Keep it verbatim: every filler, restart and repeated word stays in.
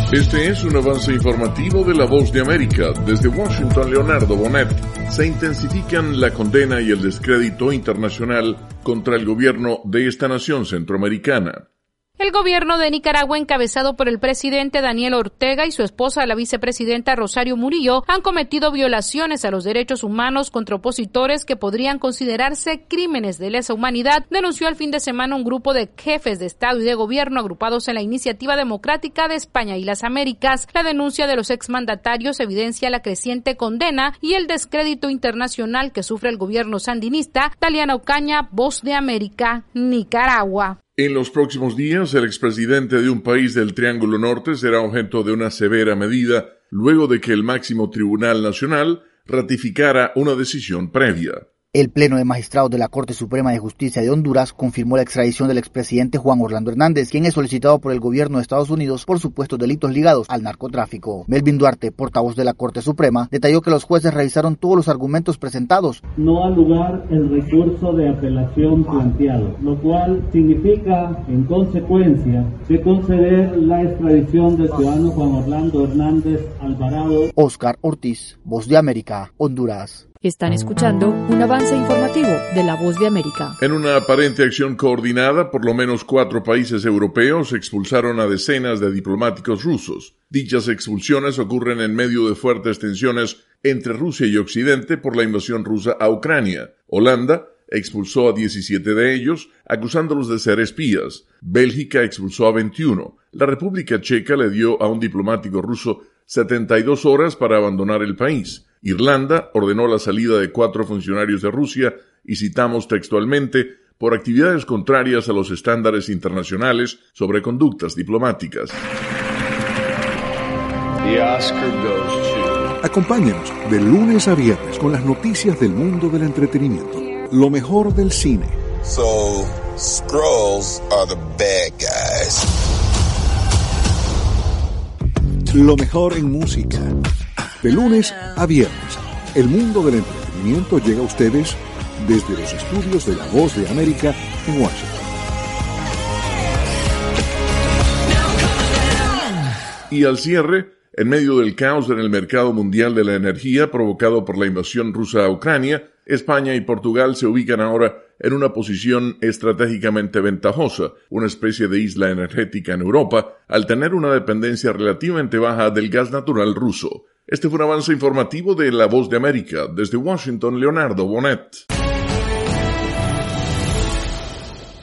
Este es un avance informativo de La Voz de América. Desde Washington, Leonardo Bonet. Se intensifican la condena y el descrédito internacional contra el gobierno de esta nación centroamericana. El gobierno de Nicaragua, encabezado por el presidente Daniel Ortega y su esposa, la vicepresidenta Rosario Murillo, han cometido violaciones a los derechos humanos contra opositores que podrían considerarse crímenes de lesa humanidad, denunció el fin de semana un grupo de jefes de Estado y de Gobierno agrupados en la Iniciativa Democrática de España y las Américas. La denuncia de los exmandatarios evidencia la creciente condena y el descrédito internacional que sufre el gobierno sandinista. Taliana Ocaña, Voz de América, Nicaragua. En los próximos días, el expresidente de un país del Triángulo Norte será objeto de una severa medida luego de que el máximo tribunal nacional ratificara una decisión previa. El Pleno de Magistrados de la Corte Suprema de Justicia de Honduras confirmó la extradición del expresidente Juan Orlando Hernández, quien es solicitado por el gobierno de Estados Unidos por supuestos delitos ligados al narcotráfico. Melvin Duarte, portavoz de la Corte Suprema, detalló que los jueces revisaron todos los argumentos presentados. No ha lugar el recurso de apelación planteado, lo cual significa, en consecuencia, de conceder la extradición del ciudadano Juan Orlando Hernández Alvarado. Oscar Ortiz, Voz de América, Honduras. Están escuchando un avance informativo de La Voz de América. En una aparente acción coordinada, por lo menos cuatro países europeos expulsaron a decenas de diplomáticos rusos. Dichas expulsiones ocurren en medio de fuertes tensiones entre Rusia y Occidente por la invasión rusa a Ucrania. Holanda expulsó a diecisiete de ellos, acusándolos de ser espías. Bélgica expulsó a veintiuno. La República Checa le dio a un diplomático ruso setenta y dos horas para abandonar el país. Irlanda ordenó la salida de cuatro funcionarios de Rusia, y citamos textualmente, por actividades contrarias a los estándares internacionales sobre conductas diplomáticas. The Oscar goes to... Acompáñenos de lunes a viernes con las noticias del mundo del entretenimiento. Lo mejor del cine. So, Skrulls are the bad guys. Lo mejor en música. De lunes a viernes, el mundo del entretenimiento llega a ustedes desde los estudios de La Voz de América en Washington. Y al cierre, en medio del caos en el mercado mundial de la energía provocado por la invasión rusa a Ucrania, España y Portugal se ubican ahora en una posición estratégicamente ventajosa, una especie de isla energética en Europa, al tener una dependencia relativamente baja del gas natural ruso. Este fue un avance informativo de La Voz de América. Desde Washington, Leonardo Bonet.